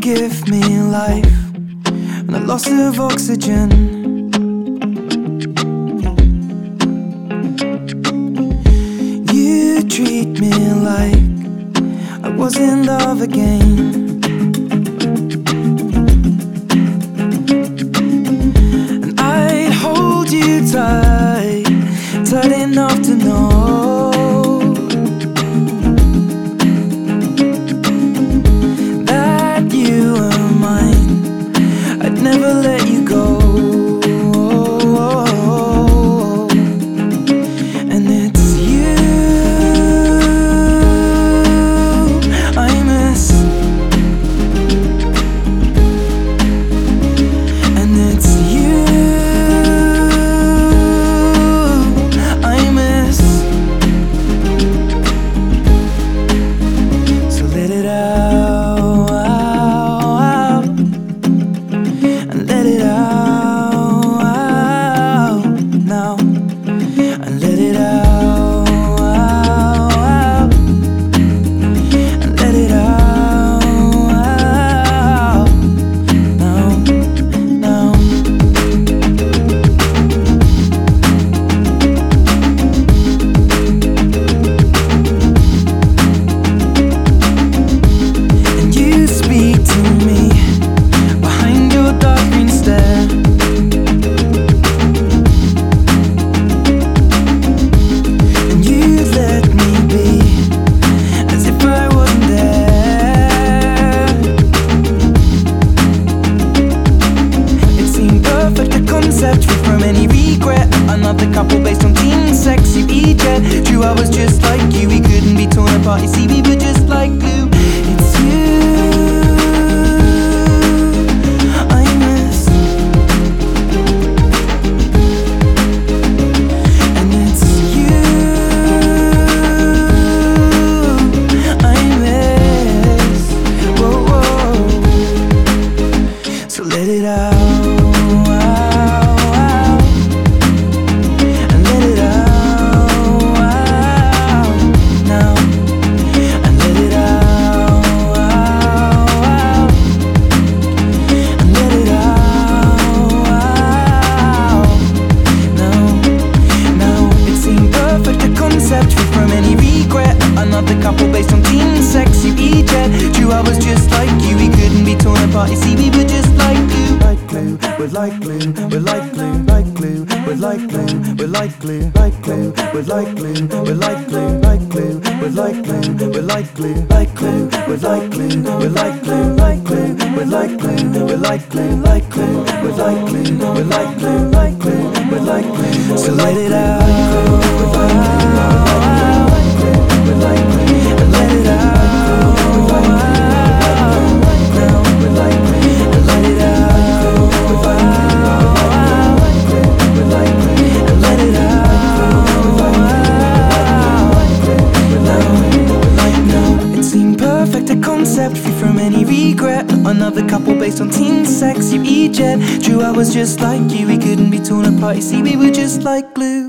give me life and the loss of oxygen. You treat me like I was in love again. And I'd hold you tight, tight enough to know that you are mine. I'd never let you go. And it's you I miss. And it's you I miss. So let it out, and let it out now, and let it out, and let it out now, now. And you speak to me behind your dark green stare. And you let me be as if I wasn't there. It seemed perfect, a concept free from any regret. Another couple based on teen sex, you each had. True, I was just like you, we couldn't be torn apart. You see, we were just like glue. It's you I miss. And it's you I miss. Whoa, whoa. So let it out, and let it out now, and let it out, and let it out now. It seemed perfect, a concept free from any regret. Another couple based on teen sex, you each had. True, I was just like you, we couldn't be torn apart. You see, we were just like glue. Like glue, we're like glue, we're like glue, like glue, we're like glue, we're like glue, like glue, we're like glue, we're like glue, like glue, we're like glue, we're like glue, like glue, we're like glue, we're like glue, like glue, we're like glue, we're like glue, like glue, we're like glue, we're like glue, like glue, we're like glue. So let it out, and let it out. Free from any regret. Another couple based on teen sex, you each had. True, I was just like you, we couldn't be torn apart. You see, we were just like glue.